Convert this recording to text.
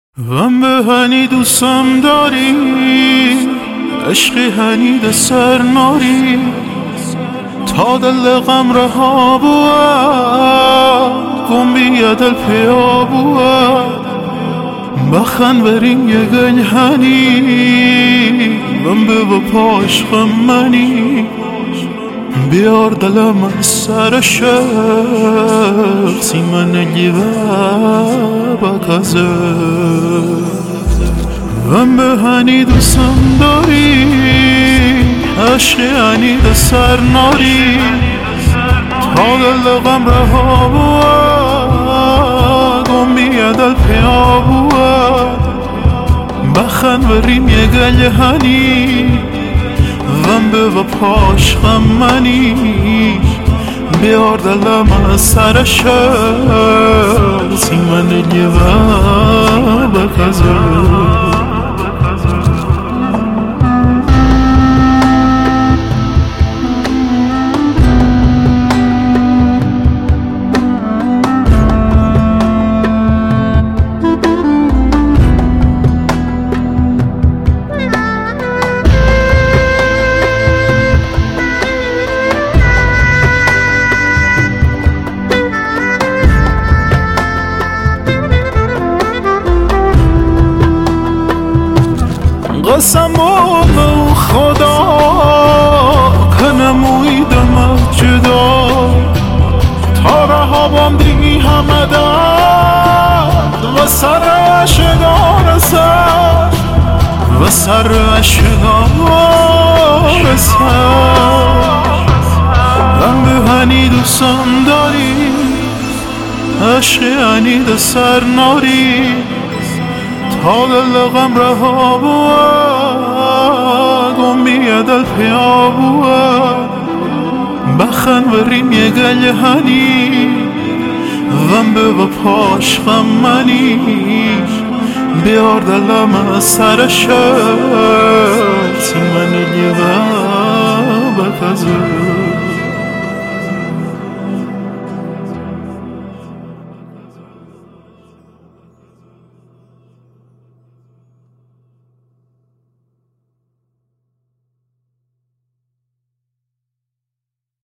غم به هنی دوستم داری، عشقی هنی ده سر ناری، تا دل غم رها بود گم بیا دل پیا بود بخن برین یه گل هنی غم به و پاش غم منی بیار دلم از سر شخصی من نگیوه بکزه غم به هنی دوستم داری، عشقی هنی ده سر ناری، تا دل غم رها بود گم بیا دل پیا بود بخن بریم یه گل هنی غم به و پاش غم منی بیار دلم از سر شخصی من نگیوه بکزه قسم به خدا که نمویدم جدا تا رهابم دیگی همه درد و سر عشقا رسد و سر عشقا رسد غم به هنی دوستم داری، عشقی هنی ده سر ناری، تا دل غم رها بود گم بیا دل پیا بود بخن بریم یه گل هنی غم به و پاش غم منی بیار دلم از سر شخصی